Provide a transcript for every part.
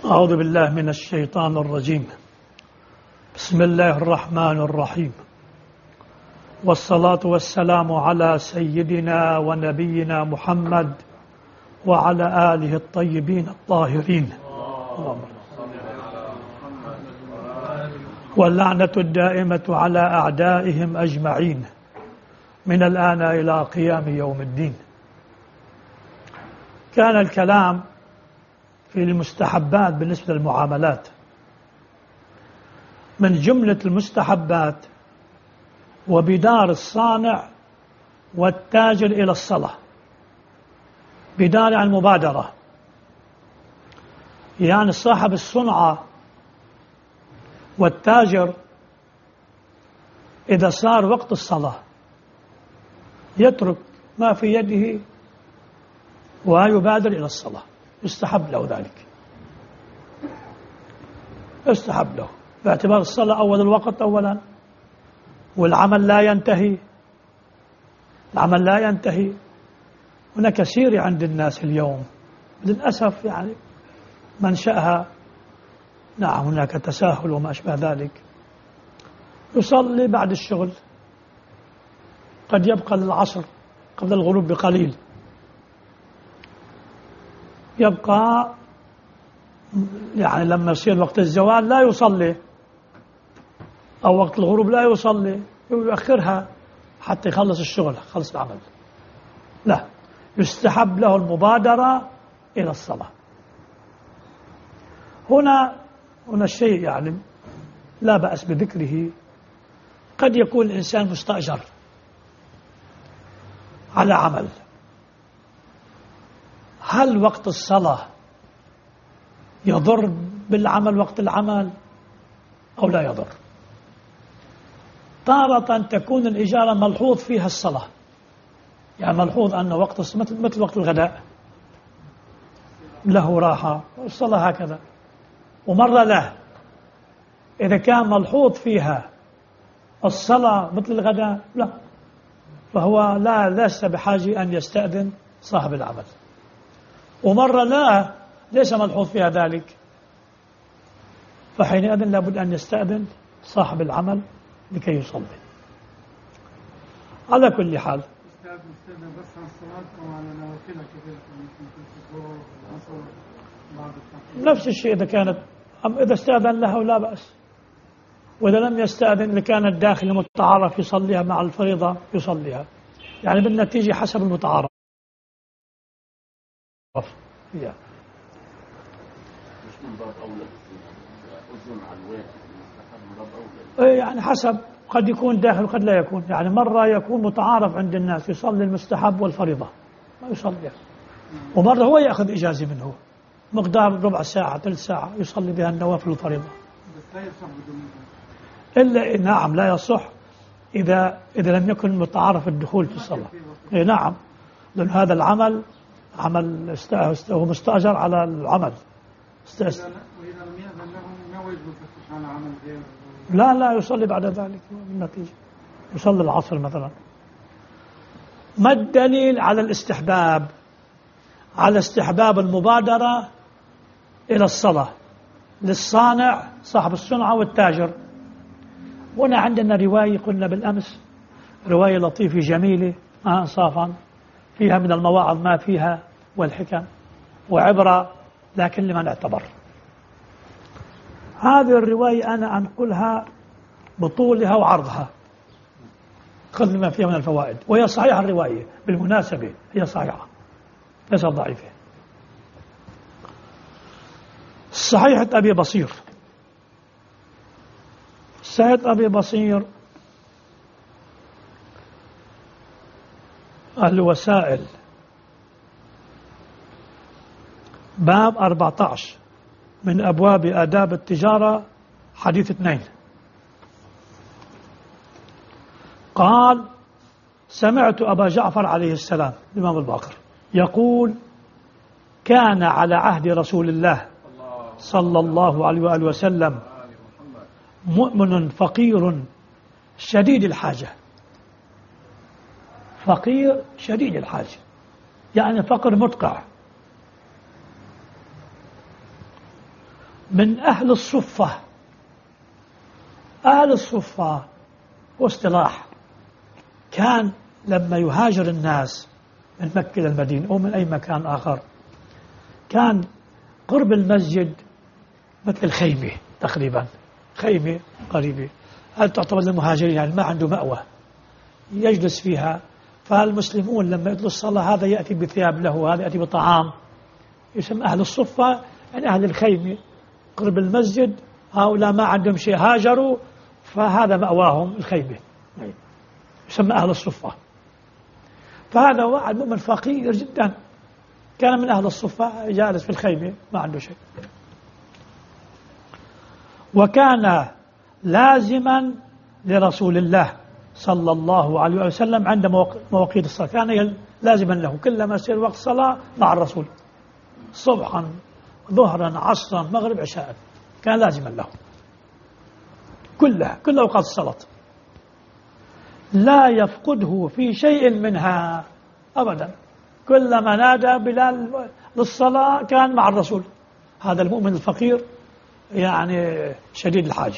أعوذ بالله من الشيطان الرجيم. بسم الله الرحمن الرحيم، والصلاة والسلام على سيدنا ونبينا محمد وعلى آله الطيبين الطاهرين، واللعنة الدائمة على أعدائهم أجمعين من الآن إلى قيام يوم الدين. كان الكلام في المستحبات بالنسبة للمعاملات. من جملة المستحبات وبدار الصانع والتاجر إلى الصلاة. بدار عن المبادرة، يعني صاحب الصنعة والتاجر إذا صار وقت الصلاة يترك ما في يده ويبادر إلى الصلاة، يستحب له ذلك، يستحب له باعتبار الصلاة أول الوقت أولا، والعمل لا ينتهي، العمل لا ينتهي. هناك كثير عند الناس اليوم للأسف يعني منشأها نعم هناك تساهل وما أشبه ذلك. يصلي بعد الشغل، قد يبقى للعصر قبل الغروب بقليل، يبقى يعني لما يصير وقت الزوال لا يصلي، أو وقت الغروب لا يصلي، يؤخرها حتى يخلص الشغل، يخلص العمل. لا، يستحب له المبادرة إلى الصلاة. هنا الشيء يعني لا بأس بذكره. قد يكون الإنسان مستأجر على عمل، هل وقت الصلاة يضر بالعمل وقت العمل أو لا يضر؟ تارة تكون الإجارة ملحوظ فيها الصلاة، يعني ملحوظ أن وقت مثل وقت الغداء له راحة، الصلاة هكذا، ومرة لا. إذا كان ملحوظ فيها الصلاة مثل الغداء لا، فهو ليس بحاجة أن يستأذن صاحب العمل. ومرة لا، ليس ملحوظ فيها ذلك، فحينئذ لابد أن يستأذن صاحب العمل لكي يصلي. على كل حال نفس الشيء إذا استأذن له لا بأس، وإذا لم يستأذن لكان الداخل المتعارف يصليها مع الفريضة يصليها، يعني بالنتيجة حسب المتعارف. يعني حسب، قد يكون داخل قد لا يكون، يعني مرة يكون متعارف عند الناس يصلي المستحب والفريضة ما يصليها، ومرة هو يأخذ إجازة منه مقدار ربع ساعة ثلث ساعة يصلي بها النوافل والفريضة. إلا نعم لا يصح إذا لم يكن متعارف الدخول في الصلاة. نعم، لأن هذا العمل عمل هو مستأجر على العمل. لا يصلي بعد ذلك النتيجة، يصلي العصر مثلا. ما الدليل على الاستحباب؟ على استحباب المبادرة إلى الصلاة للصانع صاحب الصنعة والتاجر. هنا عندنا رواية قلنا بالأمس، رواية لطيفة جميلة إنصافا، فيها من المواعظ ما فيها والحكم وعبرة، لكن لمن اعتبر. هذه الرواية أنا أنقلها بطولها وعرضها، خذ ما فيها من الفوائد، وهي صحيحة. الرواية بالمناسبة هي صحيحة ليست ضعيفة. صحيحة أبي بصير، صحيحة أبي بصير الوسائل باب 14 من أبواب آداب التجارة حديث 2. قال: سمعت أبا جعفر عليه السلام الإمام الباقر يقول: كان على عهد رسول الله صلى الله عليه وآله وسلم مؤمن فقير شديد الحاجة. فقير شديد الحاجة يعني فقر مدقع. من أهل الصفة. أهل الصفة واصطلاح كان لما يهاجر الناس من مكة إلى المدينة أو من أي مكان آخر كان قرب المسجد مثل خيمة تقريبا، خيمة قريبة، هذا تعتبر للمهاجرين يعني ما عنده مأوى يجلس فيها. فالمسلمون لما يطلوا الصلاة هذا يأتي بثياب له، هذا يأتي بطعام، يسمى أهل الصفة يعني أهل الخيمة قرب المسجد. هؤلاء ما عندهم شيء هاجروا فهذا مأواهم الخيمة، يسمى أهل الصفة. فهذا واحد مؤمن فقير جدا كان من أهل الصفة جالس في الخيمة ما عنده شيء، وكان لازما لرسول الله صلى الله عليه وسلم عند مواقيت الصلاة، كان لازما له كلما يصير وقت صلاة مع الرسول صبحا ظهرا عصرا مغرب عشاء كان لازما له كل أوقات الصلاة، لا يفقده في شيء منها أبدا. كلما نادى بلال للصلاة كان مع الرسول. هذا المؤمن الفقير يعني شديد الحاجة،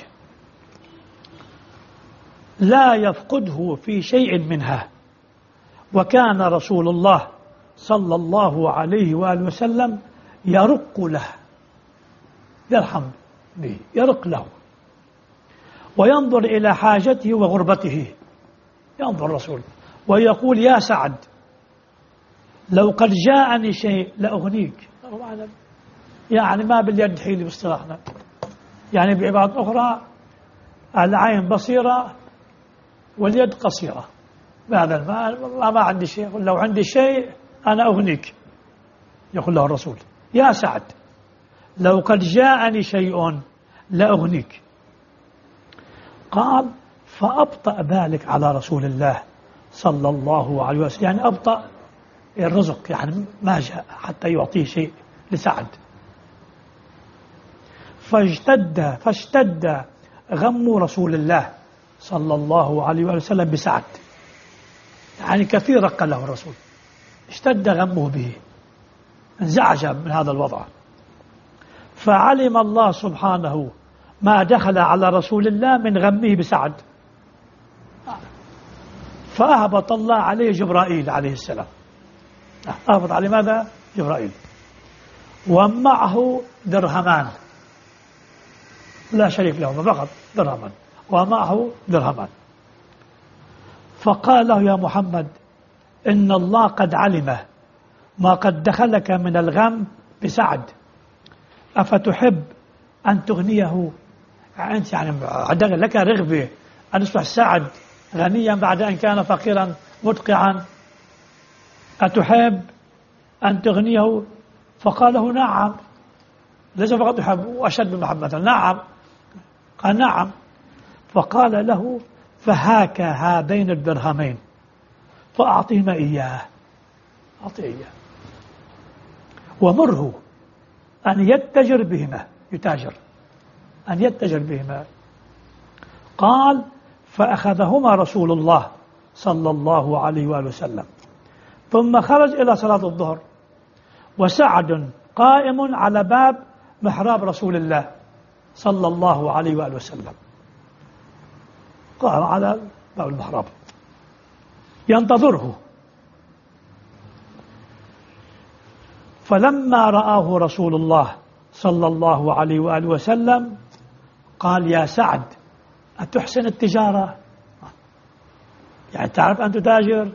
لا يفقده في شيء منها. وكان رسول الله صلى الله عليه وآله وسلم يرق له، يرحم به، يرق له وينظر إلى حاجته وغربته. ينظر الرسول ويقول يا سعد لو قد جاءني شيء لأغنيك. يعني ما باليد حيلي باصطلاحنا، يعني بعبارة أخرى العين بصيرة واليد قصيرة. بهذا ما عندي شيء، يقول لو عندي شيء أنا أغنيك. يقول له الرسول يا سعد لو قد جاءني شيء لأغنيك. قال فأبطأ ذلك على رسول الله صلى الله عليه وسلم، يعني أبطأ الرزق، يعني ما جاء حتى يعطيه شيء لسعد. فاشتد غم رسول الله صلى الله عليه وسلم بسعد، يعني كثير رق له الرسول، اشتد غمه به، انزعج من هذا الوضع. فعلم الله سبحانه ما دخل على رسول الله من غمه بسعد، فأهبط الله عليه جبرائيل عليه السلام. أهبط عليه ماذا؟ جبرائيل، ومعه درهمان لا شريك لهما فقط درهمان، ومعه درهمان. فقال له يا محمد إن الله قد علم ما قد دخلك من الغم بسعد، أفتحب أن تغنيه؟ أنت يعني لك رغبة أن يصبح سعد غنيا بعد أن كان فقيرا مدقعا، أتحب أن تغنيه؟ فقال له نعم، ليس فقط يحب وأشد محبة، نعم. قال نعم. فقال له فهاك هذين الدرهمين فأعطيهما إياه، أعطيه إياه ومره أن يتجر بهما، يتاجر، أن يتجر بهما. قال فأخذهما رسول الله صلى الله عليه وآله وسلم، ثم خرج إلى صلاة الظهر وسعد قائم على باب محراب رسول الله صلى الله عليه وآله وسلم، قائم على باب المحراب ينتظره. فلما رآه رسول الله صلى الله عليه وآله وسلم قال يا سعد أتحسن التجارة؟ يعني تعرف أن تتاجر؟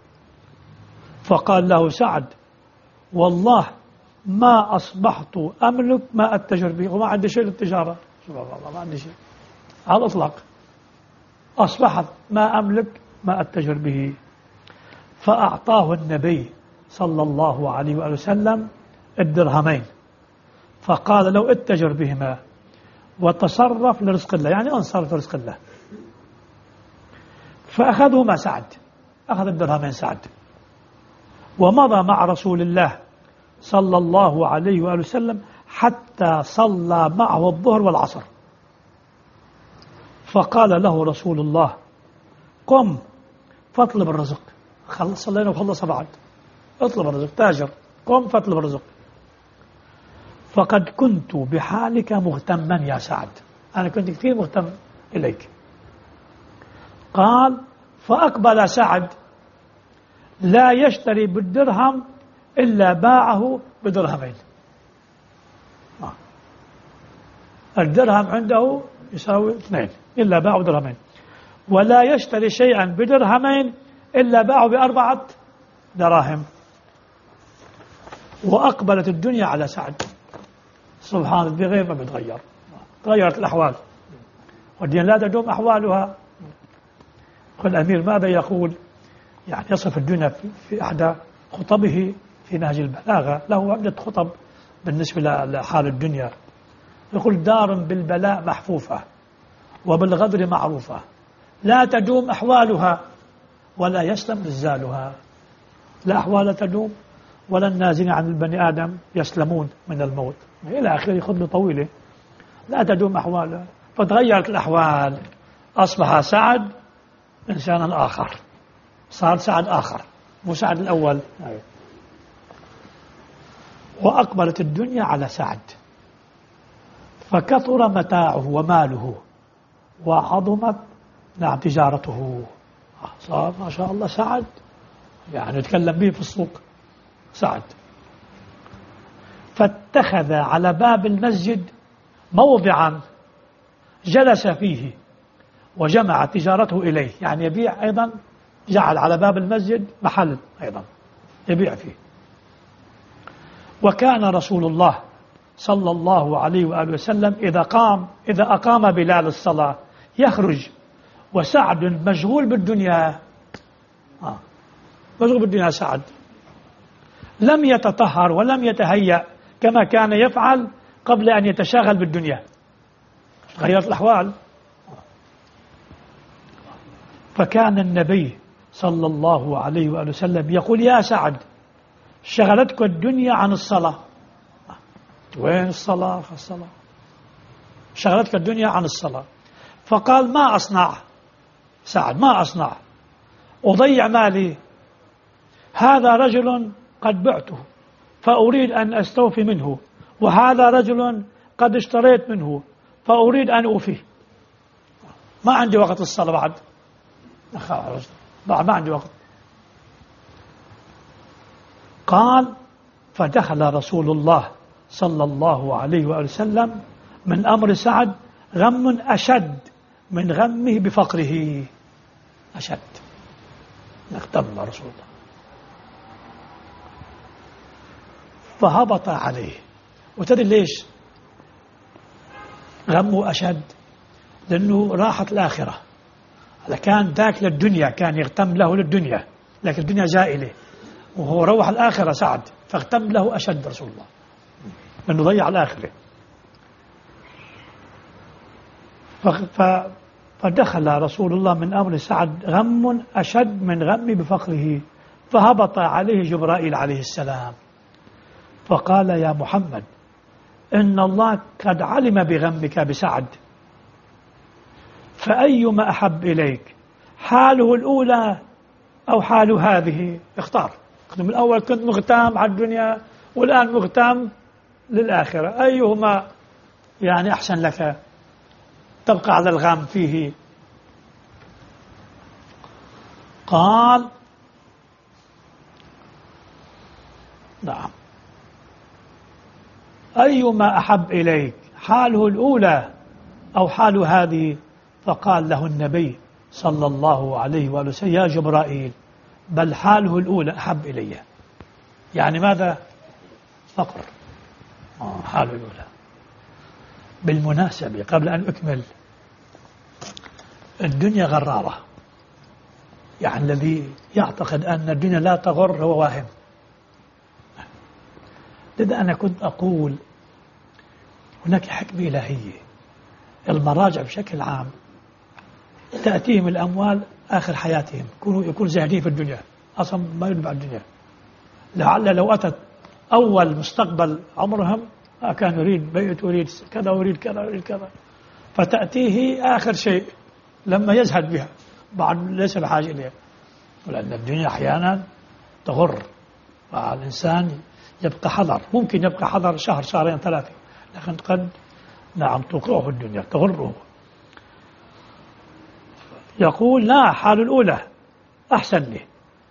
فقال له سعد والله ما أصبحت أملك ما أتجر به، وما عندي شيء للتجارة، سبحان الله ما عندي شيء على الإطلاق، أصبحت ما أملك ما أتجر به. فأعطاه النبي صلى الله عليه وآله وسلم الدرهمين، فقال لو اتجر بهما وتصرف لرزق الله، يعني انصرف لرزق الله. فأخذهما سعد، أخذ الدرهمين سعد ومضى مع رسول الله صلى الله عليه وآله وسلم حتى صلى معه الظهر والعصر. فقال له رسول الله قم فاطلب الرزق، صلينا وخلص بعد، اطلب الرزق، تاجر، قم فاطلب الرزق. فقد كنت بحالك مغتما يا سعد، أنا كنت كثير مهتم إليك. قال فأقبل سعد لا يشتري بالدرهم إلا باعه بدرهمين. الدرهم عنده يساوي 2 إلا باعه بدرهمين، ولا يشتري شيئا بدرهمين إلا باعه ب4 دراهم. وأقبلت الدنيا على سعد سبحان الله بغير ما بتغير، تغيرت الأحوال والدين لا تدوم أحوالها. والأمير ماذا يقول؟ يعني يصف الدنيا في أحدى خطبه في نهج البلاغة، له عدة خطب بالنسبة لحال الدنيا. يقول دار بالبلاء محفوفة وبالغدر معروفة، لا تدوم أحوالها ولا يسلم رزالها. لا أحوال تدوم ولا النازلين عن البني آدم يسلمون من الموت إلى آخره خطبة طويلة. لا تدوم أحوالها، فتغيرت الأحوال، أصبح سعد إنسانا آخر، صار سعد آخر مو سعد الأول. وأقبلت الدنيا على سعد فكثر متاعه وماله وعظمت تجارته. صار ما شاء الله سعد يعني يتكلم به في السوق سعد. فاتخذ على باب المسجد موضعا جلس فيه وجمع تجارته إليه، يعني يبيع أيضا، جعل على باب المسجد محل أيضا يبيع فيه. وكان رسول الله صلى الله عليه وآله وسلم إذا أقام بلال الصلاة يخرج وسعد مشغول بالدنيا. مشغول بالدنيا سعد، لم يتطهر ولم يتهيأ كما كان يفعل قبل أن يتشاغل بالدنيا، غيرت الأحوال. فكان النبي صلى الله عليه وآله وسلم يقول يا سعد شغلتك الدنيا عن الصلاة. وين الصلاة؟ شغلتك الدنيا عن الصلاة. فقال ما أصنع سعد، ما أصنع، أضيع مالي، هذا رجل قد بعته فأريد أن أستوفي منه، وهذا رجل قد اشتريت منه فأريد أن أوفيه، ما عندي وقت الصلاة بعد، ما عندي وقت. قال فدخل رسول الله صلى الله عليه وآله وسلم من أمر سعد غم أشد من غمه بفقره، أشد، اغتم رسول الله. فهبط عليه. وتدري ليش غمه أشد؟ لأنه راحت الآخرة. كان ذاك للدنيا، كان يغتم له للدنيا، لكن الدنيا زائلة، وهو روح الآخرة سعد، فاغتم له أشد رسول الله لأنه ضيع الآخرة. فدخل رسول الله من أمر سعد غم أشد من غم بفقره، فهبط عليه جبرائيل عليه السلام فقال يا محمد إن الله قد علم بغمك بسعد، فأيما أحب إليك حاله الأولى أو حال هذه؟ اختار. من الأول كنت مغتام على الدنيا والآن مغتام للآخرة، أيهما يعني أحسن لك تبقى على الغام فيه؟ قال نعم، أيما أحب إليك حاله الأولى أو حال هذه؟ فقال له النبي صلى الله عليه وآله وسلم يا جبرائيل بل حاله الأولى أحب إلي. يعني ماذا؟ فقر. حاله الأولى. بالمناسبة قبل أن أكمل، الدنيا غرارة، يعني الذي يعتقد أن الدنيا لا تغر هو واهم. لذا أنا كنت أقول هناك حكمة إلهية، المراجع بشكل عام تأتيهم الأموال آخر حياتهم، يكونوا زاهدين في الدنيا، أصلا ما يدبع الدنيا. لعل لو أتت أول مستقبل عمرهم كان يريد بيت، يريد كذا ويريد كذا ويريد كذا، فتأتيه آخر شيء لما يزهد بها بعد ليس بحاجة إليها. ولأن الدنيا أحيانا تغر، فالإنسان يبقى حذر، ممكن يبقى حذر شهر شهرين ثلاثة، لكن قد نعم توقعه الدنيا تغره. يقول لا، حال الأولى أحسن لي.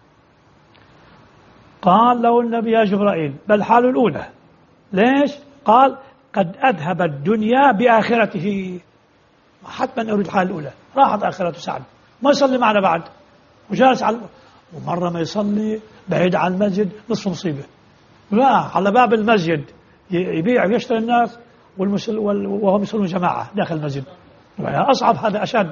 قال له النبي يا جبرائيل بل حال الأولى. ليش؟ قال قد أذهب الدنيا بآخرته. حتما أريد الحال الأولى، راحت آخرته سعد، ما يصلي معنا بعد وجالس على، ومرة ما يصلي بعيد عن المسجد نصف مصيبة، لا على باب المسجد يبيع ويشتري الناس وهم يصلون جماعة داخل المسجد، أصعب، هذا أشد.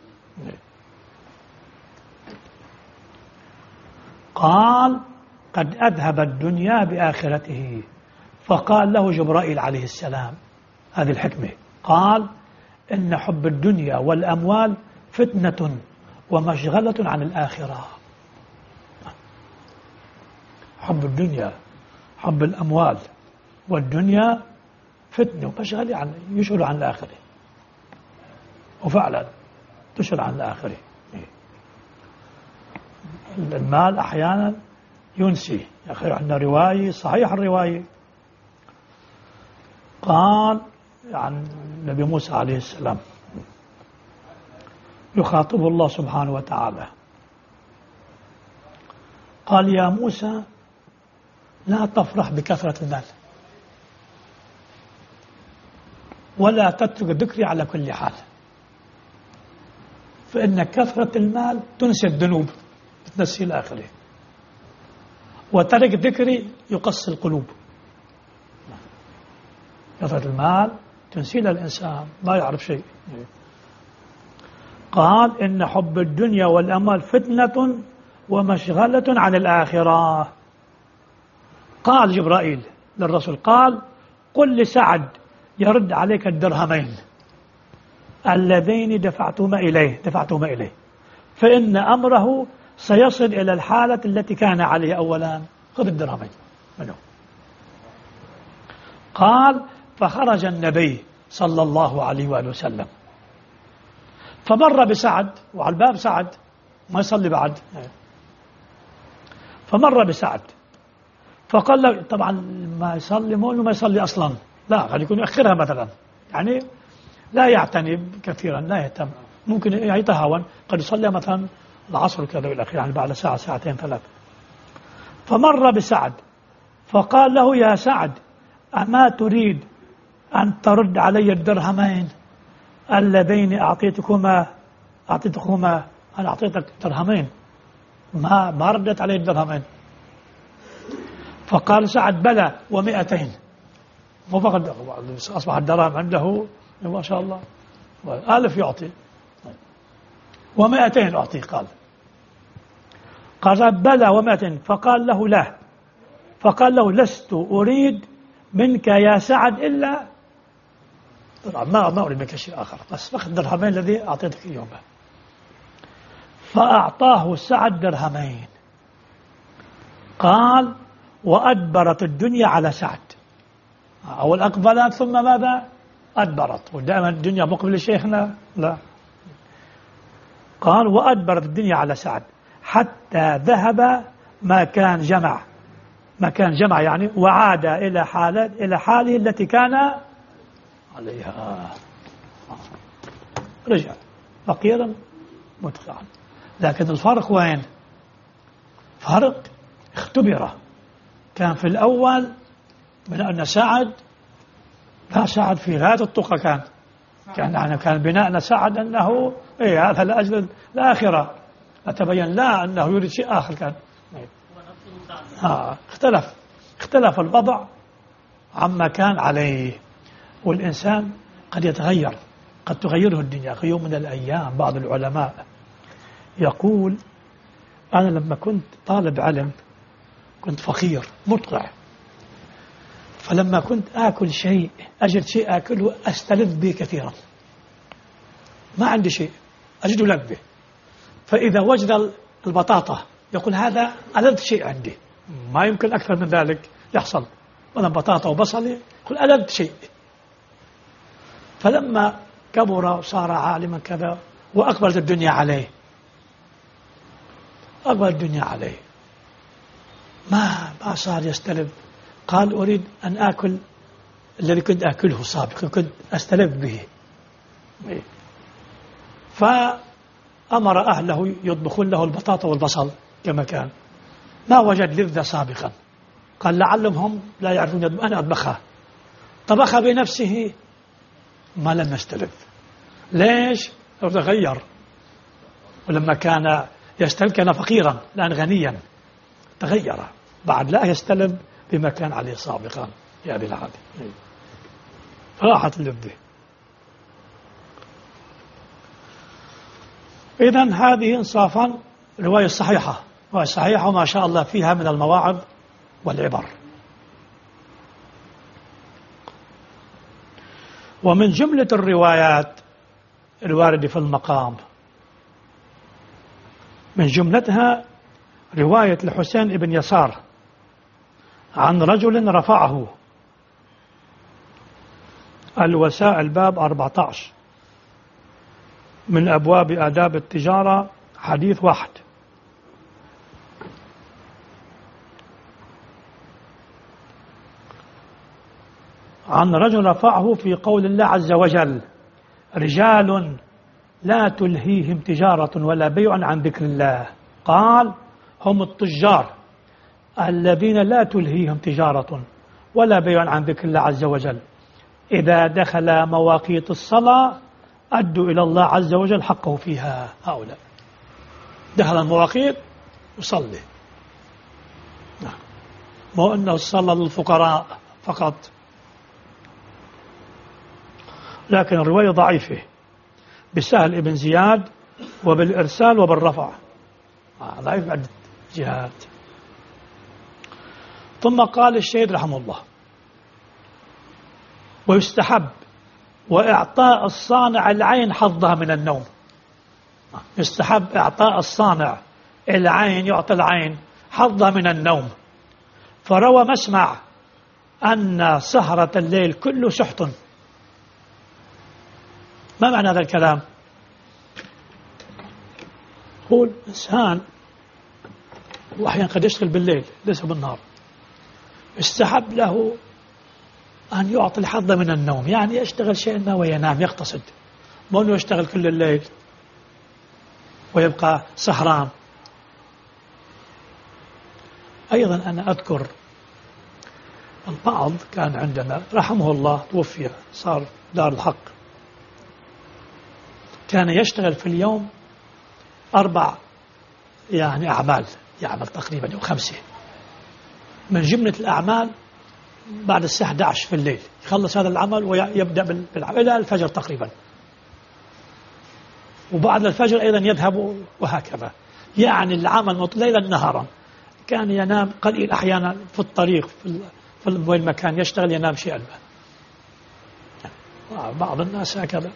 قال قد أذهب الدنيا بآخرته. فقال له جبرائيل عليه السلام، هذه الحكمة، قال إن حب الدنيا والأموال فتنة ومشغلة عن الآخرة. حب الدنيا، حب الأموال والدنيا فتنة ومشغلة يشغل عن الآخرة، وفعلا تشغل عن الآخرة. المال أحيانا ينسي. يا أخي عندنا رواية صحيح الرواية، قال عن نبي موسى عليه السلام يخاطبه الله سبحانه وتعالى، قال يا موسى لا تفرح بكثرة المال ولا تترك ذكري على كل حال، فإن كثرة المال تنسي الذنوب، بتنسي الآخرة، وترك ذكري يقص القلوب. كثرة المال تنسي الإنسان ما يعرف شيء. قال إن حب الدنيا والأموال فتنة ومشغلة عن الآخرة. قال جبرائيل للرسول، قال قل لسعد يرد عليك الدرهمين اللذين دفعتهما إليه فإن أمره سيصل إلى الحالة التي كان عليها أولا. خذ الدرهمين منه. قال فخرج النبي صلى الله عليه وآله وسلم فمر بسعد، وعلى الباب سعد ما يصلي بعد، فمر بسعد فقال له، طبعا ما يصلي مو ما يصلي أصلا، لا قد يكون يأخرها مثلا، يعني لا يعتني كثيرا، لا يهتم، ممكن يتهاون، قد يصلي مثلا العصر كذا والأخير، يعني بعد ساعة ساعتين ثلاث. فمر بسعد فقال له يا سعد أما تريد أن ترد علي الدرهمين اللذين أعطيتكما؟ أنا أعطيتك درهمين ما ردت علي الدرهمين. فقال سعد بلى و200، مو فقط أصبح الدرهم عنده ما شاء الله 1000 يعطي و200 أعطيه. قال بلى و200. فقال له لا، فقال له لست أريد منك يا سعد إلا ما أريد منك شيء آخر، بس فقط درهمين الذي أعطيتك إياهم. فأعطاه سعد درهمين. قال وأدبرت الدنيا على سعد، أول أقبلت ثم ماذا؟ أدبرت، ودائما الدنيا مقبل لشيخنا لا. قال وأدبرت الدنيا على سعد حتى ذهب ما كان جمع يعني، وعاد إلى حاله التي كان عليها، رجع فقيرا متقعا. لكن الفرق وين؟ فرق اختبره. كان في الأول من أن سعد في غاية التقى، كان بناءنا سعد أنه هذا لأجل الآخرة، أتبين لا أنه يريد شيء آخر. كان اختلف الوضع عما كان عليه. والإنسان قد يتغير، قد تغيره الدنيا في يوم من الأيام. بعض العلماء يقول أنا لما كنت طالب علم كنت فقير مدقع، فلما كنت آكل شيء أجد شيء آكله أستلذ به كثيرا، ما عندي شيء أجده لذة، فإذا وجد البطاطا يقول هذا ألذ شيء عندي، ما يمكن أكثر من ذلك يحصل، مثلا بطاطا وبصل يقول ألذ شيء. فلما كبر وصار عالما كذا وأقبلت الدنيا عليه، ما صار يستلذ، قال أريد أن آكل الذي كنت آكله سابقا، كنت أستلذ به. فأمر أهله يطبخون له البطاطا والبصل كما كان، ما وجد لذة سابقا. قال لعلهم هم لا يعرفون أنا أطبخها. طبخها بنفسه ما لم يستلذ. ليش؟ تغير. ولما كان يستلذ كان فقيرا الآن غنيا، تغير بعد لا يستلذ بما كان عليه سابقا يا هذه العادة. راحت اللذة. إذن هذه إنصافا رواية صحيحة، وصحيحة وما شاء الله فيها من المواعظ والعبر. ومن جملة الروايات الواردة في المقام، من جملتها رواية الحسين بن يسار عن رجل رفعه، الوسائل باب 14 من أبواب آداب التجارة حديث 1. عن رجل رفعه في قول الله عز وجل: رجال لا تلهيهم تجارة ولا بيع عن ذكر الله. قال: هم التجار الذين لا تلهيهم تجارة ولا بيع عن ذكر الله عز وجل، إذا دخل مواقيت الصلاة أدوا إلى الله عز وجل حقه فيها. هؤلاء دخل المواقيت يصلي، مو أنه صلى للفقراء فقط. لكن الرواية ضعيفة بسهل ابن زياد وبالإرسال وبالرفع، ضعيف بعد جهات. ثم قال الشيخ رحمه الله: ويستحب وإعطاء الصانع العين حظها من النوم. يستحب إعطاء الصانع العين، يعطي العين حظها من النوم. فروى مسمع أن سهرة الليل كله سحت. ما معنى هذا الكلام؟ هو الإنسان وأحيانا قد يشتغل بالليل ليس بالنهار، استحب له أن يعطي الحظ من النوم، يعني يشتغل شيء ما وينام يقتصد، مو أنه يشتغل كل الليل ويبقى سهران. أيضا أنا أذكر البعض كان عندنا رحمه الله توفي صار دار الحق، كان يشتغل في اليوم 4 يعني أعمال، يعمل تقريبا 5 من جملة الأعمال. بعد الساعة 11 في الليل يخلص هذا العمل ويبدأ بالعمل إلى الفجر تقريبا، وبعد الفجر أيضا يذهب وهكذا. يعني العمل ليلا نهارا. كان ينام قليل أحيانا في الطريق في المكان يشتغل ينام شيئا ما. بعض الناس هكذا.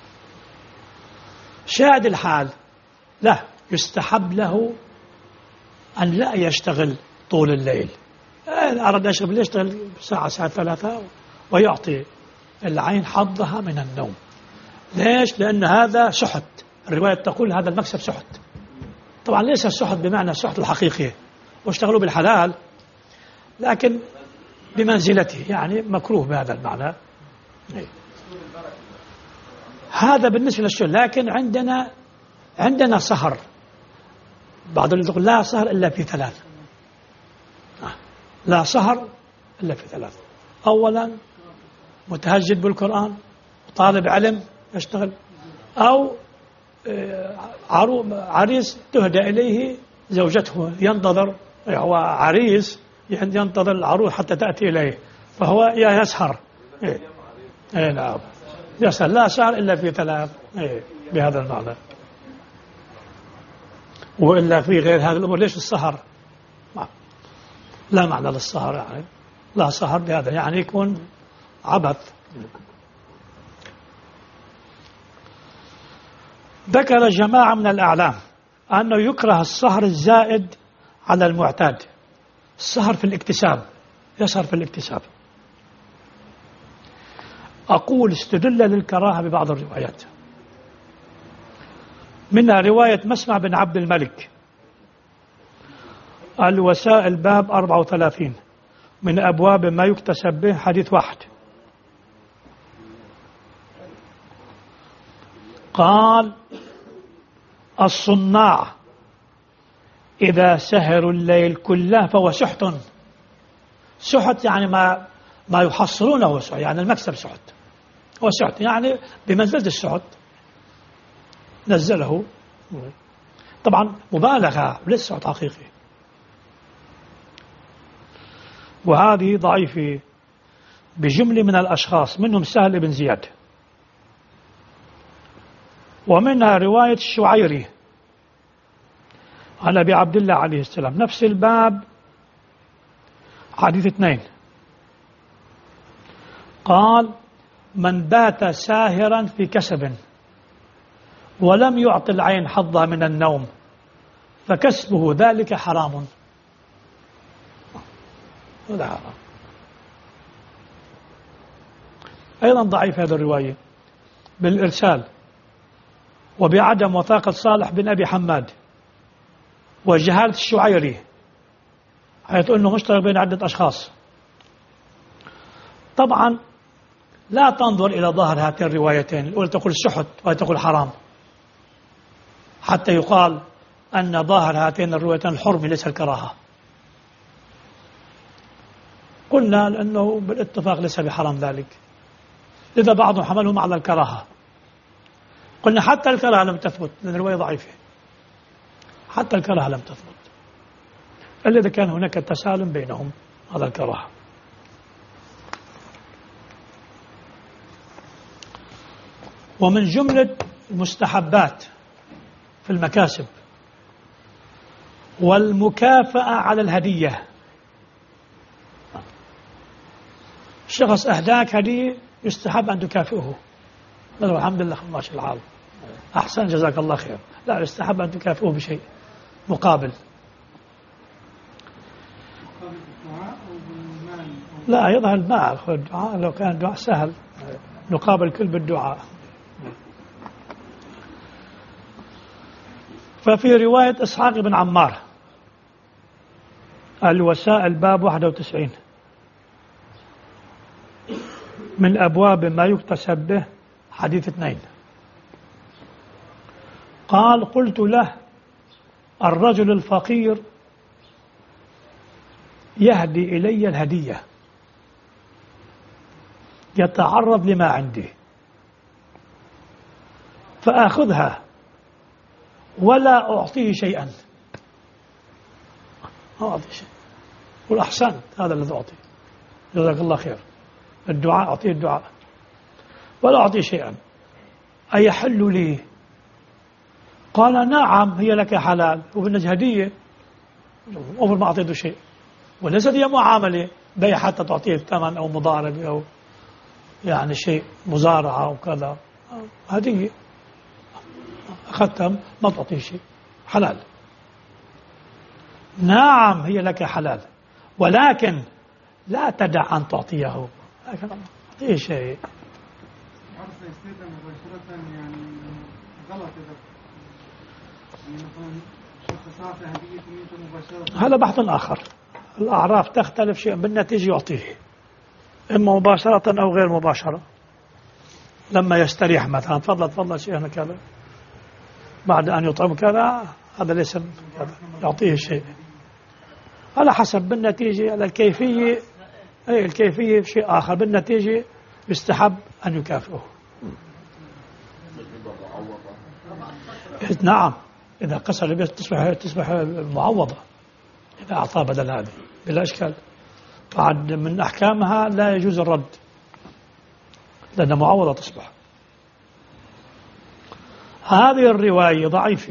شاهد الحال لا يستحب له أن لا يشتغل طول الليل. أراد يشتغل بالليل يشتغل ساعة 3 ويعطي العين حظها من النوم. ليش؟ لأن هذا سحت. الرواية تقول هذا المكسب سحت. طبعا ليس السحت بمعنى السحت الحقيقي، واشتغلوا بالحلال، لكن بمنزلته، يعني مكروه بهذا المعنى. هذا بالنسبة للشغل. لكن عندنا سهر. بعض اللي يقول لا سهر إلا في 3. لا سهر إلا في 3. أولا متهجد بالقرآن وطالب علم يشتغل، أو عريس تهدى إليه زوجته ينتظر، هو عريس ينتظر العروس حتى تأتي إليه، فهو يسهر. نعم يسهر. لا سهر إلا في 3 بهذا المعنى. وإلا في غير هذه الأمور ليش السهر؟ لا معنى للسهر، يعني لا سهر بهذا يعني يكون عبث. ذكر جماعة من الأعلام أنه يكره السهر الزائد على المعتاد. السهر في الاكتساب، يسهر في الاكتساب. أقول استدل للكراهة ببعض الروايات، منها رواية مسمع بن عبد الملك الوسائل باب 34 من أبواب ما يكتسب به حديث واحد. قال الصناع إذا سهروا الليل كله فهو سحت. سحت يعني ما يحصلونه سحت، يعني المكسب سحت، هو سحت يعني بمنزلة السحت نزله. طبعا مبالغة وليس سحت حقيقي. وهذه ضعيفة بجملة من الأشخاص، منهم سهل بن زياد، ومنها رواية الشعيري عن أبي عبد الله عليه السلام، نفس الباب، حديث 2. قال من بات ساهرا في كسب ولم يعط العين حظها من النوم فكسبه ذلك حرام. هذا حرام. أيضا ضعيف هذه الرواية بالإرسال وبعدم وثاقة صالح بن أبي حماد وجهالة الشعيري، حيث أنه مشترك بين عدة أشخاص. طبعا لا تنظر إلى ظاهر هاتين الروايتين، الأولى تقول سحت وهي تقول حرام، حتى يقال أن ظاهر هاتين الروايتين الحرمة ليس الكراهة. قلنا لأنه بالاتفاق ليس بحرام ذلك، لذا بعضهم حملهم على الكراهة. قلنا حتى الكراهة لم تثبت لأن الرواية ضعيفة، حتى الكراهة لم تثبت إلا إذا كان هناك تسالم بينهم، هذا الكراهة. ومن جملة المستحبات في المكاسب والمكافأة على الهدية. شخص أهداك هدية يستحب أن تكافئه، الحمد لله ماشي الحال، أحسن جزاك الله خير، لا يستحب أن تكافئه بشيء مقابل. لا يظهر المال، الدعاء لو كان الدعاء سهل نقابل كل بالدعاء. ففي رواية إسحاق بن عمار الوسائل باب 91 من أبواب ما يكتسب به حديث 2. قال قلت له الرجل الفقير يهدي إلي الهدية يتعرض لما عندي فآخذها ولا أعطيه شيئا. ما أعطيه شيء، قل أحسنت هذا الذي أعطيه جزاك الله خير، الدعاء أعطيه الدعاء ولا أعطيه شيئا. أيحل لي؟ قال نعم هي لك حلال، وبالنسبة هدية أول ما أعطيته شيء، وليست هي معاملة بيع حتى تعطيه الثمن أو مضاربة أو يعني شيء مزارعة أو كذا، هدية أخذتها ما تعطيه شيء، حلال. نعم هي لك حلال ولكن لا تدع أن تعطيه، لكن أعطيه شيء. يعني غلط هذا بحث آخر، الأعراف تختلف شيئا بالنتيجة يعطيه، إما مباشرة أو غير مباشرة. لما يستريح مثلا تفضل شيئا كذا بعد أن يطعم كذا، هذا ليس كذا يعطيه شيء على حسب بالنتيجة. الكيفية الكيفية شيء آخر، بالنتيجة يستحب أن يكافئه. نعم إذا قصر البيت تصبح معوضة إذا أعطاه بدل هذه بلا إشكال. بعد من أحكامها لا يجوز الرد لأن معوضة تصبح. هذه الرواية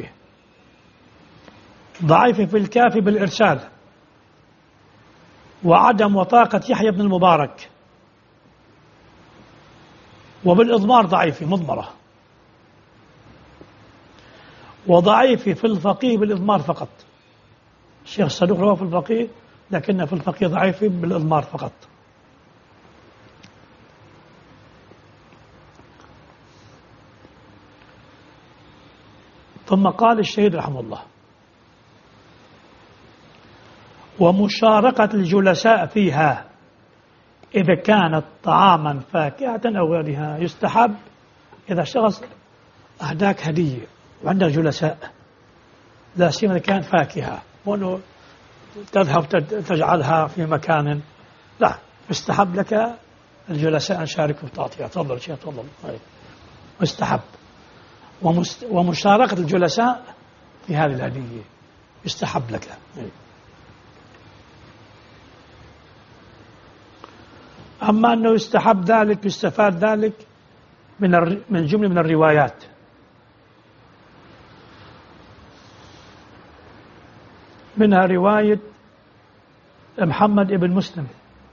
ضعيفة في الكافي بالإرسال وعدم وثاقة يحيى بن المبارك، وبالإضمار ضعيفة مضمرة، وضعيفة في الفقيه بالإضمار فقط. الشيخ الصدوق رواه في الفقيه لكن في الفقيه ضعيفة بالإضمار فقط. ثم قال الشهيد رحمه الله ومشاركة الجلساء فيها إذا كانت طعاما فاكهة أو غيرها. يستحب إذا شخص أهداك هدية وعندك جلساء، لا سيما إذا كان فاكهة، وأنه تذهب تجعلها في مكان، لا، يستحب لك الجلساء أن شاركوا تعطيها. تفضل شيء، تفضل. مستحب. ومشاركة الجلساء في هذه الهدية يستحب لك. أما أنه يستحب ذلك، يستفاد ذلك من جملة من الروايات. منها رواية محمد بن مسلم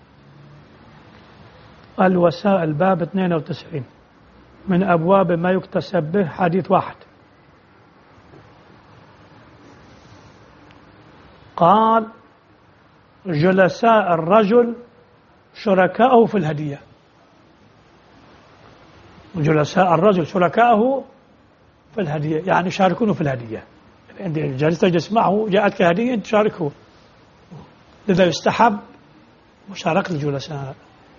الوسائل باب 92 من أبواب ما يكتسب به حديث واحد. قال: جلساء الرجل شركاءه في الهدية. جلساء الرجل شركاءه في الهدية، يعني شاركونه في الهدية. عند جالس تجلس معه جاءتك هدية أنت تشاركه، لذا يستحب مشاركة الجلساء.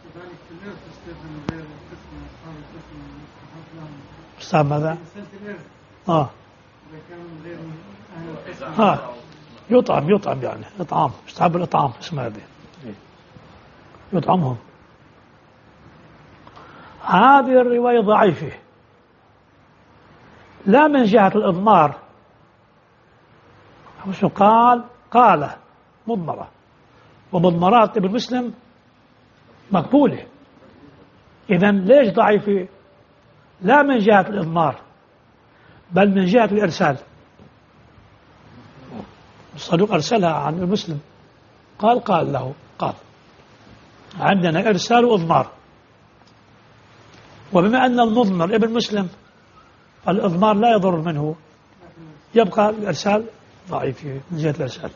أستاذ ماذا؟ يطعم يعني إطعام، يستحب الإطعام، اسمه هذه يطعمهم. هذه الرواية ضعيفة، لا من جهة الإضمار، قال مضمرة، ومضمرات ابن مسلم مقبولة. إذن ليش ضعيفة؟ لا من جهة الإضمار بل من جهة الإرسال. الصدوق أرسلها عن المسلم، قال له عندنا إرسال وإضمار. وبما أن المضمر ابن مسلم الإضمار لا يضر منه، يبقى الإرسال ضعيف من جهة الإرسال.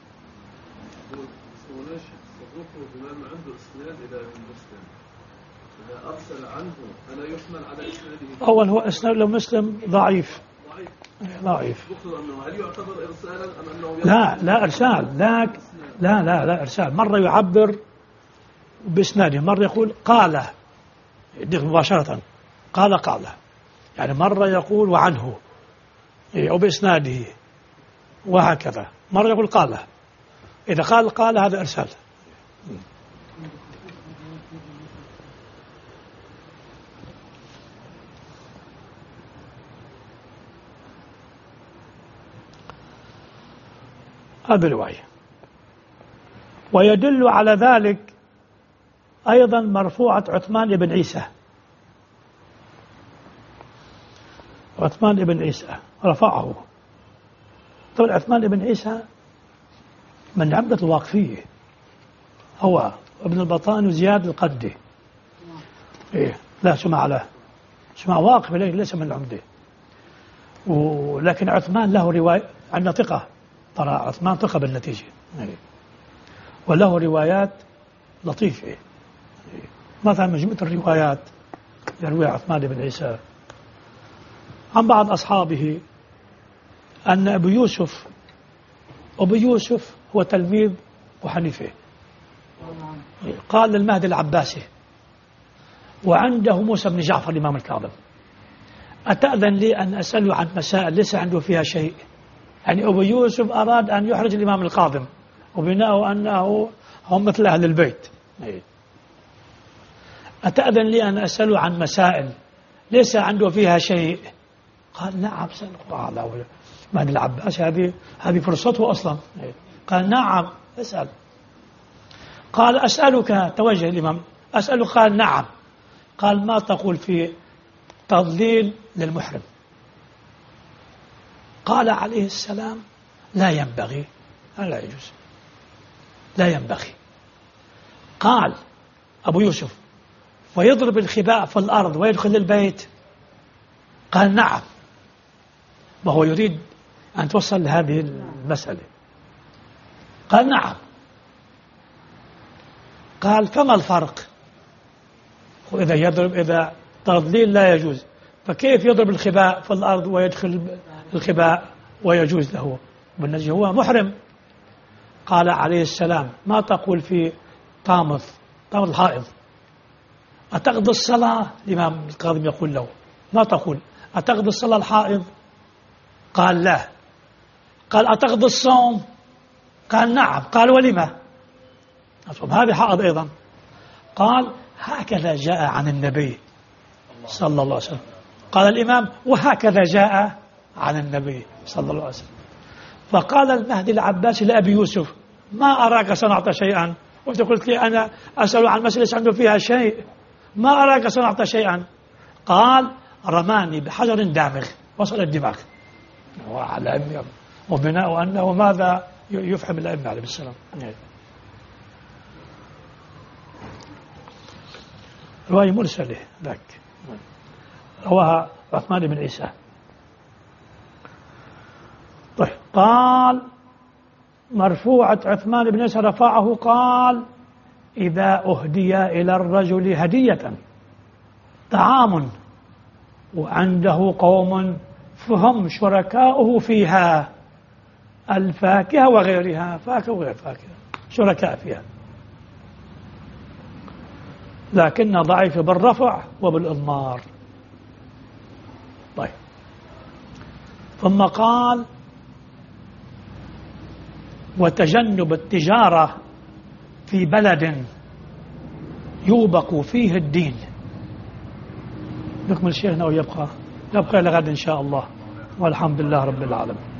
أول هو إسناد لو مسلم ضعيف. هل يعتبر إرسالا أم أنه لا إرسال، لا إرسال. مرة يعبر بإسناده، مرة يقول قال مباشرة، قال يعني مرة يقول وعنه أو بإسناده، وهكذا. مرة يقول قال. إذا قال هذا إرسال. هذه الرواية. ويدل على ذلك أيضا مرفوعة عثمان بن عيسى. عثمان بن عيسى رفعه. طبعا عثمان بن عيسى من عمدة الواقفية، هو ابن البطان وزياد القدي. لا سمع له، سمع واقف ليس من العمدة. ولكن عثمان له رواية، عندنا ثقة، ترى عثمان ثقة بالنتيجة، وله روايات لطيفة. مثلا مجموعة الروايات يروي عثمان بن عيسى عن بعض أصحابه أن أبو يوسف هو تلميذ أبو حنيفة، قال للمهدي العباسي وعنده موسى بن جعفر الإمام الكاظم: أتأذن لي أن أسأله عن مسائل ليس عنده فيها شيء؟ يعني أبو يوسف أراد أن يحرج الإمام الكاظم، وبناء أنه هم مثل أهل البيت. أتأذن لي أن أسأله عن مسائل ليس عنده فيها شيء؟ قال: نعم سأله. قال مهدي العباس هذه فرصته أصلا. قال: نعم اسأل. قال: أسألك، توجه الإمام، أسألك. قال: نعم. قال: ما تقول في تضليل للمحرم؟ قال عليه السلام: لا ينبغي، لا يجوز، لا ينبغي. قال أبو يوسف: ويضرب الخباء في الأرض ويدخل البيت؟ قال: نعم. وهو يريد أن توصل لهذه المسألة. قال: نعم. قال: فما الفرق؟ إذا تضليل لا يجوز، فكيف يضرب الخباء في الأرض ويدخل الخباء ويجوز له؟ بالنتيجة هو محرم. قال عليه السلام: ما تقول في طامث الحائض؟ أتقضي الصلاة؟ الإمام الكاظم يقول له: ما تقول؟ أتقضي الصلاة الحائض؟ قال: لا. قال: أتقضي الصوم؟ قال: نعم. قال: ولما؟ هذه حائض أيضا. قال: هكذا جاء عن النبي صلى الله عليه وسلم. قال الإمام: وهكذا جاء عن النبي صلى الله عليه وسلم. فقال المهدي العباسي لأبي يوسف: ما أراك صنعت شيئا، وأنت قلت لي أنا أسأل عن مسألة عنده فيها شيء، ما أراك صنعت شيئا. قال: رماني بحجر دامغ وصل الدماغ. وعلى وبناء أنه ماذا يفهم الأئمة عليه السلام. رواية مرسلة ذاك رواها عثمان بن عيسى. طيب، قال مرفوعة عثمان بن عيسى رفعه قال: إذا أهدي إلى الرجل هدية طعام وعنده قوم فهم شركاؤه فيها، الفاكهة وغيرها، فاكهة وغير فاكهة، شركاء فيها، لكن ضعيف بالرفع وبالإضمار. طيب، ثم قال: وتجنب التجارة في بلد يوبق فيه الدين. نكمل شيخنا ويبقى إلى غد إن شاء الله، والحمد لله رب العالمين.